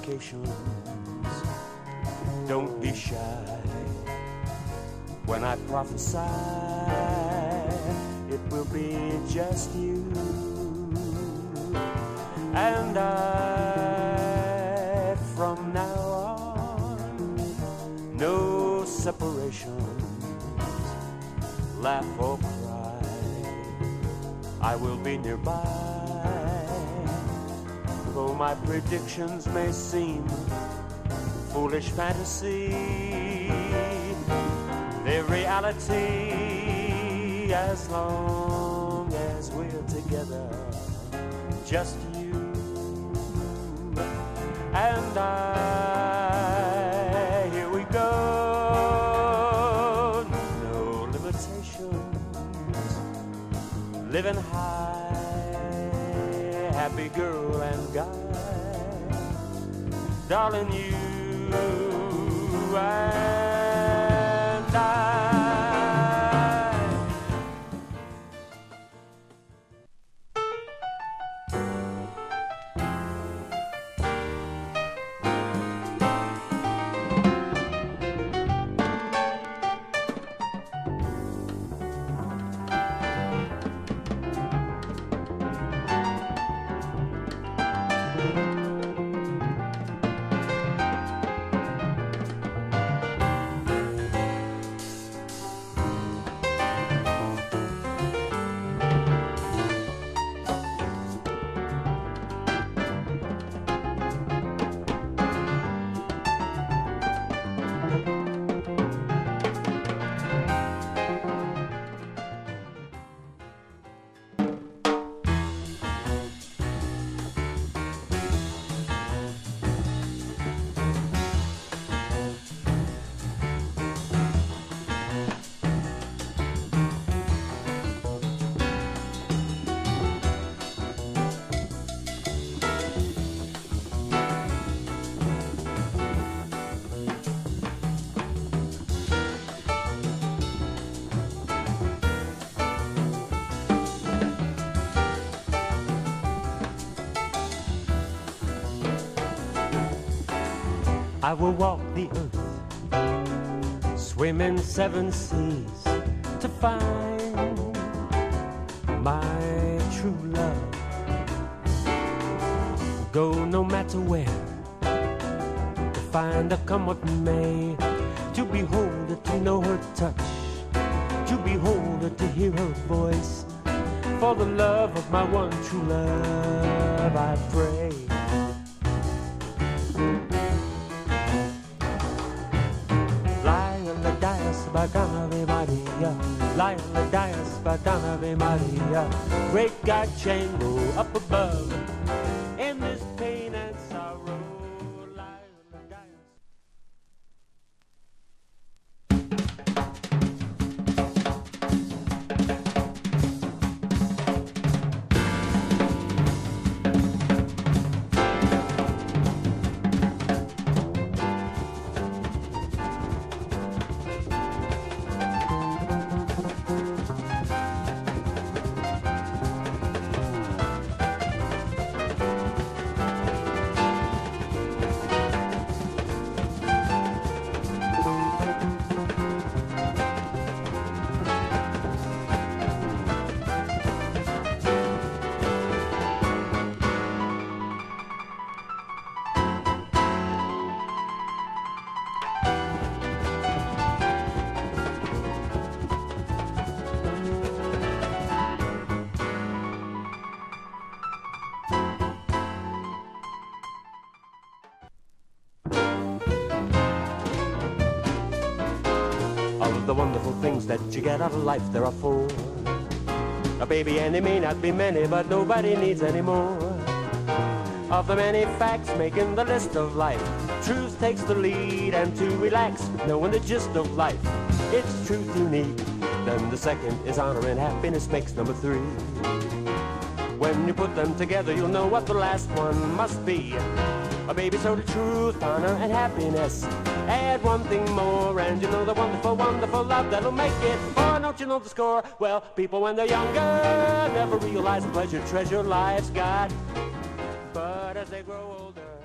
complications. Don't be shy when I prophesy. It will be just you and I from now on. No separations, laugh or cry, I will be nearby. Though my predictions may seem foolish fantasy, they're reality as long as we're together. Just you and I. Here we go. No limitations, living high, happy girl and guy. Darling, you and I. I will walk the earth, swim in 7 seas to find my true love. Go no matter where, to find her come what may, to behold her, to know her touch, to behold her, to hear her voice. For the love of my one true love I pray. Batana Ave Maria, Lion the Dias, Batana Ave Maria. Great God, chain go up above, in this pain and sorrow, Lion the Dias. Of the wonderful things that you get out of life, there are 4. A baby, and they may not be many, but nobody needs any more. Of the many facts making the list of life, truth takes the lead, and to relax with knowing the gist of life, it's truth you need. Then the second is honor, and happiness makes number 3. When you put them together, you'll know what the last one must be. A baby, so the truth, honor, and happiness. Add one thing more, and you know the wonderful, wonderful love that'll make it 4. Don't you know the score? Well, people when they're younger never realize the pleasure, treasure life's got. But as they grow older,